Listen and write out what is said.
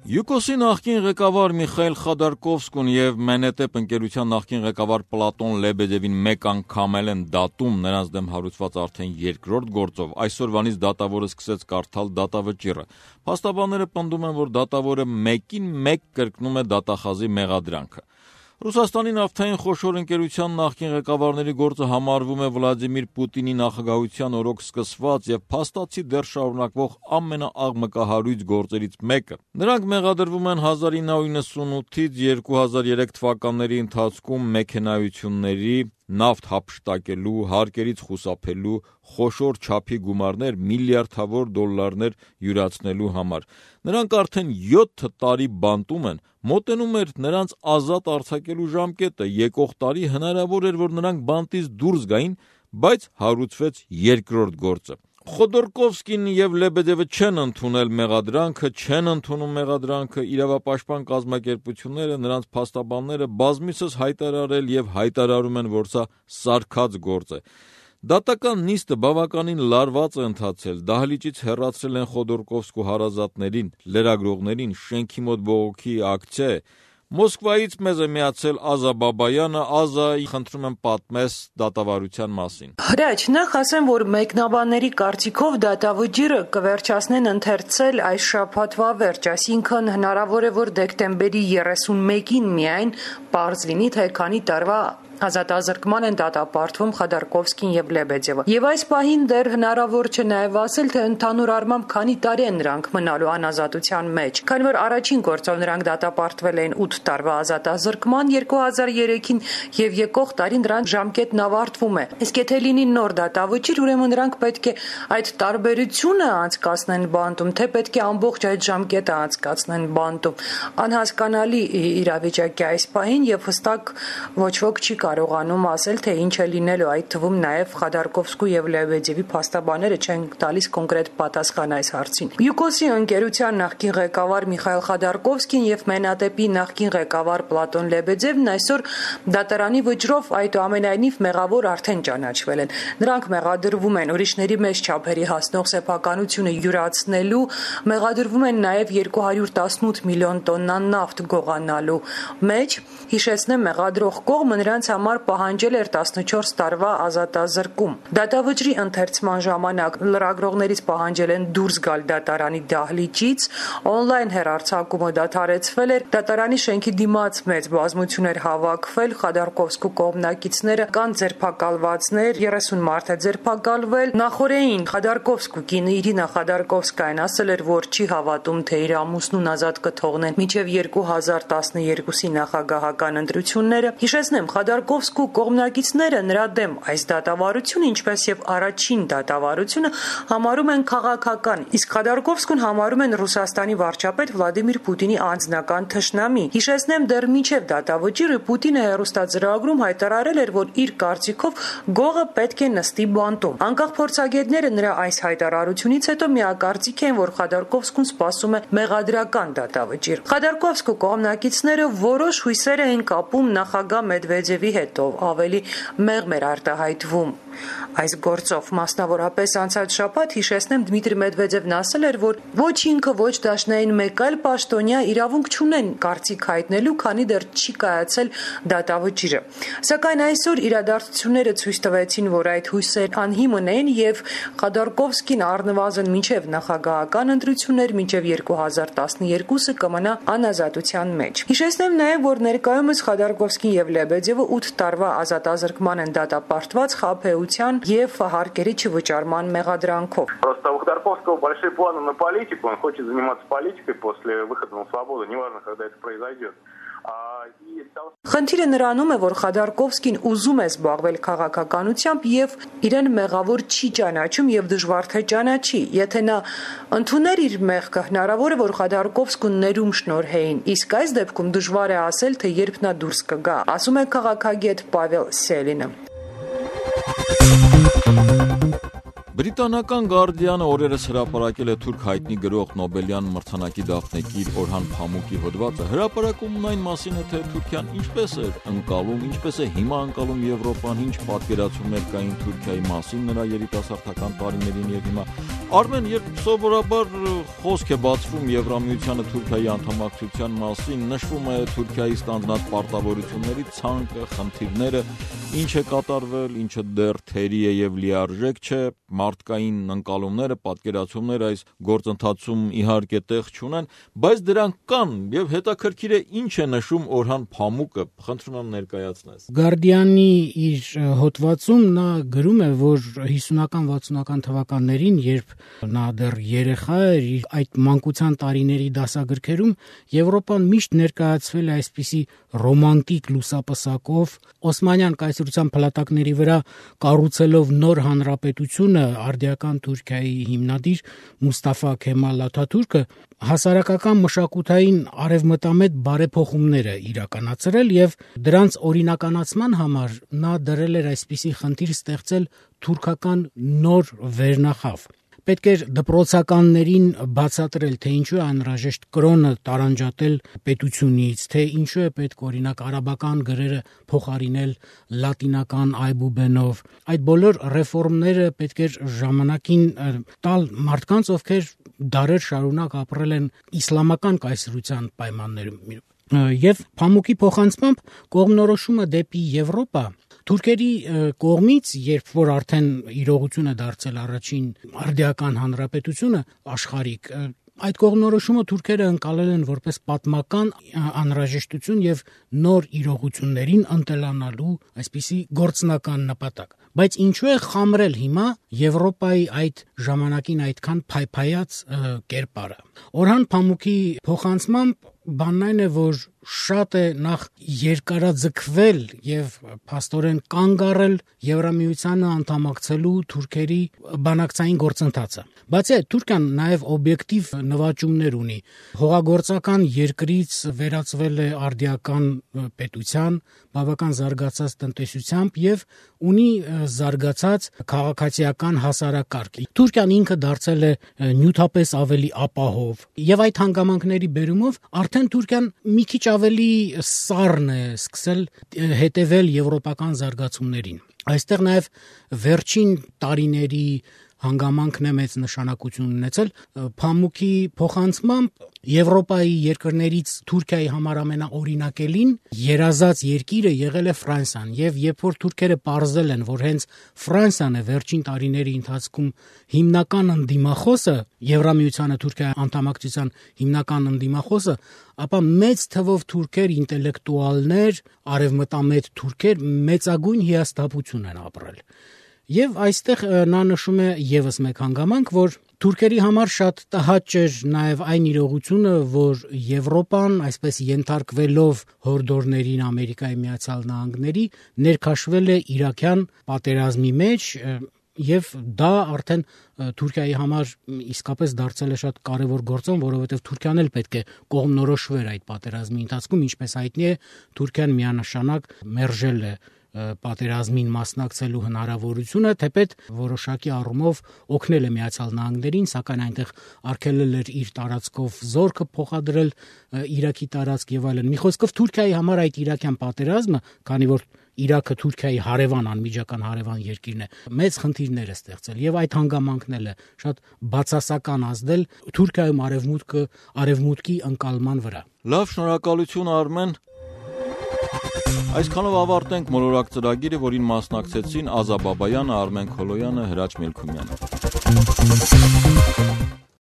Յուկոսի նախկին ղեկավար Միխայիլ Խոդորկովսկուն և Մենետեպ ընկերության նախկին ղեկավար Պլատոն Լեբեդևին մեկ անգամ են դատում նրանց դեմ հարուցված արդեն երկրորդ գործով։ Այսօրվանից դատավորը սկսեց կարդալ դատավճիռը։ Փաստաբանները պնդում են, որ դատավորը մեկին մեկ կրկնում է դատախազի մեղադրանքը։ Ռուսաստանի նավթային խոշոր ընկերության նախկին ղեկավարների գործը համարվում է Վլադիմիր Պուտինի նախագահության օրոք սկսված և փաստացի դեռ շարունակվող ամենաաղմկահարույց գործերից մեկը։ Նրանք մեղադրվում են 1998-ից 2003 թվականների ընթացքում մեքենայությունների, նավթ հափշտակելու, հարկերից խուսափելու, խոշոր չափի գումարներ, միլիարդավոր դոլարներ յուրացնելու համար։ Նրանք արդեն 7 տարի բանտում են, մոտենում էր նրանց ազատ արձակելու ժամկետը, եկող տարի հնարավոր էր, որ նրանք բանտից դուրս գային, բայց հարուցվեց երկրորդ գործը։ Խոդորկովսկին և Լեբեդևը չեն ընդունել մեղադրանքը, չեն ընդունում մեղադրանքը, իրավապաշտպան կազմակերպությունները, նրանց փաստաբանները բազմիցս հայտարարել և հայտարարում են, որ սա սարքած գործ է։ Դատական նիստը բավականին լարված է ընթացել, դահլիճից հեռացրել են Խոդորկովսկու հարազատներին, լրագրողներին, շենքի մոտ բողոքի ակցիա է։ Մոսկվայից մեզ է միացել Ազա Բաբայանը։ Ազա, խնդրում եմ պատմես դատավարության մասին։ Հրաչ, նախ ասեմ, որ մեկնաբանների կարծիքով դատավճիռը կվերջացնեն ընթերցել այս շաբաթվա վերջ, այսինքն հնարավոր է, որ դեկտեմբերի 31-ին միայն պարզ լինի, թե քանի տարվա ազատազրկման են դատապարտվում Խոդորկովսկին և Լեբեդևը։ Եվ այս պահին դեռ հնարավոր չէ նաև ասել, թե ընդհանուր առմամբ քանի տարի են նրանք մնալու անազատության մեջ, քանի որ առաջին գործով նրանք դատապարտվել էին 8 տարվա ազատազրկման 2003-ին և եկող տարի նրանց ժամկետն ավարտվում է։ Իսկ եթե լինի նոր դատավճիռ, ուրեմն նրանք պետք է այդ տարբերությունը անցկացնեն բանտում, թե պետք է ամբողջ այդ ժամկետը անցկացնեն բանտում։ Անհասկանալի իրավիճակ է այս պահին և հստակ ոչ ոք չի կարողանում ասել, թե ինչ է լինելու, այդ թվում նաև Խոդորկովսկու և Լեբեդևի փաստաբանները չեն տալիս կոնկրետ պատասխան այս հարցին։ Յուկոսի ընկերության նախկին ղեկավար Միխայիլ Խոդորկովսկին և Մենատեպի նախկին ղեկավար Պլատոն Լեբեդևն այսօր դատարանի վճռով այդուամենայնիվ մեղավոր արդեն ճանաչվել են։ Նրանք մեղադրվում են ուրիշների մեծ չափերի հասնող սեփականությունը յուրացնելու, մեղադրվում են նաև 218 միլիոն տոննա նավթ գողանալու մեջ։ Հիշեցնեմ, մեղադրող կողմը նրանց համար պահանջել էր 14 տարվա ազատազրկում։ Դատավճռի ընթերցման ժամանակ լրագրողներից պահանջել են դուրս գալ դատարանի դահլիճից, օնլայն հեռարձակումը դադարեցվել էր, դատարանի շենքի դիմաց մեծ բազմություն էր հավաքվել, Խոդորկովսկու կողմնակիցները կան ձերբակալվածներ, 30 մարդ է ձերբակալվել։ Նախօրեին Խոդորկովսկու կինը Իրինա Խոդորկովսկայան ասել էր, որ չի հավատում, թե իր ամուսնուն ազատ կթողնեն մինչև 2012-ի նախագահական ընտրությունները։ Հիշեցնեմ, Խոդորկովսկու կողմնակիցները նրա դեմ այս դատավարությունը, ինչպես եւ առաջին դատավարությունը, համարում են քաղաքական, իսկ Խոդորկովսկուն համարում են Ռուսաստանի վարչապետ Վլադիմիր Պուտինի անձնական թշնամի։ Հիշեցնեմ, դեռ մինչև դատավճիռը Պուտինը հեռուստաձեռագրում հայտարարել էր, որ իր կարծիքով գողը պետք է նստի բանտում։ Անկախ փորձագետները նրա այս հայտարարությունից հետո միակարծիք են, որ Խոդորկովսկուն սպասում է մեղադրական դատավճիռ։ Խոդորկովսկու կողմնակիցները որոշ հույսեր էին կապում նախագահ Մեդվեդևի հետ, ով ավելի մեղմ էր արտահայտվում այս գործով։ Մասնավորապես անցած շաբաթ, հիշեցնեմ, Դմիտրի Մեդվեդևն ասել էր, որ ոչ ինքը, ոչ դաշնային մեկ այլ պաշտոնյա իրավունք չունեն կարծիք հայտնելու, քանի դեռ չի կայացել դատավճիռը։ Սակայն այսօր իրադարձությունները ցույց տվեցին, որ այդ հույսերն անհիմն են եւ Խոդորկովսկին առնվազն մինչև նախագահական ընտրություններ, մինչև 2012-ը կմնա անազատության մեջ։ Հիշեցնեմ նաև, որ ներկայումս Խոդորկովսկին եւ Լեբեդևը 8 տարվա ազատազրկման են դատապարտված խաբեության եւ հարկերի չվճարման մեղադրանքով։ Просто у Ходорковского большие планы на политику, он хочет заниматься политикой после выхода на свободу, неважно, когда это произойдет. Խնդիրը նրանում է, որ Խոդորկովսկին ուզում է զբաղվել քաղաքականությամբ եւ իրեն մեղավոր չի ճանաչում եւ դժվար թե ճանաչի։ Եթե նա ընդուներ իր մեղքը, հնարավոր է, որ Խոդորկովսկուն ներում շնորհեին, իսկ այս դեպքում դժվար է ասել, թե երբ նա դուրս կգա, ասում է քաղաքագետ Պավել Սելինը։ Բրիտանական Guardian-ը օրերս հրապարակել է թուրք հայտնի գրող Նոբելյան մրցանակի դափնեկիր Օրհան Փամուկի հոդվածը։ Հրապարակումն այն մասին է, թե Թուրքիան ինչպես է ընկալում, ինչպես է հիմա ընկալում Եվրոպան, ինչ պատկերացումներ կային Թուրքիայի մասին նրա երիտասարդական տարիներին եւ հիմա։ Արմեն, երբ սովորաբար խոսք է բացվում Եվրամիությանը Թուրքիայի անդամակցության մասին, նշվում է Թուրքիայի ստանձնած պարտավորությունների ցանկը, խնդիրները, ինչ է կատարվել, ինչը դեռ թերի է եւ լիարժեք չէ, մարդկային ընկալումները, պատկերացումները այս գործընթացում իհարկե տեղ չունեն, բայց դրանք կան եւ հետաքրքիր է ինչ է նշում Օրհան Փամուկը, խնդրում եմ ներկայացնես։ Guardian-ի իր հոդվածում նա գրում է, որ 50-ական 60-ական թվականներին, երբ նա դեռ երեխա էր, իր այդ մանկության տարիների դասագրքերում Եվրոպան միշտ ներկայացվել է այսպիսի ռոմանտիկ լուսապսակով, Օսմանյան կայսրության փլատակների վրա կառուցելով նոր հանրապետությունը, արդիական Թուրքիայի հիմնադիր Մուստաֆա Քեմալ Աթաթուրքը հասարակական մշակութային արևմտամետ բարեփոխումներ է իրականացրել եւ դրանց օրինականացման համար նա դրել էր այսպիսի խնդիր ստեղծել թուրքական նոր վերնախավ։ Պետք էր դպրոցականներին բացատրել, թե ինչու է անհրաժեշտ կրոնը տարանջատել պետությունից, թե ինչու է պետք օրինակ արաբական գրերը փոխարինել լատինական այբուբենով։ Այդ բոլոր ռեֆորմները պետք էր ժամանակին տալ մարդկանց, ովքեր դարեր շարունակ ապրել են իսլամական կայսրության պայմաններում։ Եվ Փամուկի փոխանցմամբ կողմնորոշումը դեպի Եվրոպա թուրքերի կողմից, երբ որ արդեն իրողություն է դարձել առաջին արդիական հանրապետությունը աշխարհիկ, այդ կողմնորոշումը թուրքերը ընկալել են որպես պատմական անհրաժեշտություն եւ նոր իրողություններին ընտելանալու այսպիսի գործնական նպատակ։ Բայց ինչու է խամրել հիմա Եվրոպայի այդ ժամանակին այդքան փայփայած կերպարը։ Օրհան Փամուկի փոխանցմամբ բանն այն է, որ շատ է նախ երկարաձգվել եւ փաստորեն կանգ առել Եվրամիությանը անդամակցելու թուրքերի բանակցային գործընթացը։ Բացի այդ, Թուրքիան նաեւ օբյեկտիվ նվաճումներ ունի։ Հողագործական երկրից վերածվել է արդիական պետության, բավական զարգացած տնտեսությամբ եւ ունի զարգացած քաղաքացիական հասարակարգ։ Թուրքիան ինքը դարձել է նյութապես ավելի ապահով եւ այդ հանգամանքների բերումով արդեն Թուրքիան մի քիչ ավելի սառն է սկսել հետևել եվրոպական զարգացումներին։ Այստեղ նաև վերջին տարիների հանգամանքն է մեծ նշանակություն ունեցել Փամուկի փոխանցմամբ Եվրոպայի երկրներից Թուրքիայի համար ամենաօրինակելին երազած երկիրը եղել է Ֆրանսիան եւ երբ որ թուրքերը պարզել են, որ հենց Ֆրանսիան է վերջին տարիների ընթացքում հիմնական ընդդիմախոսը Եվրամիությանը Թուրքիայի անդամակցության հիմնական ընդդիմախոսը, ապա մեծ թվով թուրքեր, ինտելեկտուալներ, արևմտամետ թուրքեր մեծագույն հիասթափություն են ապրել։ Եվ այստեղ նա նշում է եւս մեկ հանգամանք, որ թուրքերի համար շատ տհաճ էր նաև այն իրողությունը, որ Եվրոպան, այսպես ենթարկվելով հորդորներին Ամերիկայի Միացյալ Նահանգների, ներքաշվել է իրաքյան պատերազմի մեջ եւ դա արդեն Թուրքիայի համար իսկապես դարձել է շատ կարևոր գործոն, որովհետեւ Թուրքիան էլ պետք է կողմնորոշվեր այդ պատերազմի ընթացքում, ինչպես հայտնի է, Թուրքիան միանշանակ մերժել է պատերազմին մասնակցելու հնարավորությունը, թեպետ որոշակի առումով օգնել է Միացյալ Նահանգներին, սակայն այնտեղ արգելել էր իր տարածքով զորքը փոխադրել Իրաքի տարածք եւ այլն։ Մի խոսքով Թուրքիայի համար այդ իրաքյան պատերազմը, քանի որ Իրաքը Թուրքիայի հարևան անմիջական հարևան երկիրն է, մեծ խնդիրներ է ստեղծել եւ այդ հանգամանքն էլ է շատ բացասական ազդել Թուրքիայում արևմուտքի ընկալման վրա։ Լավ, շնորհակալություն Արմեն։ Այսքանով ավարտենք մոլորակ ծրագիրը, որին մասնակցեցին Ազա Բաբայանը, Արմեն Քոլոյանը, Հրաչ Մելքումյանը։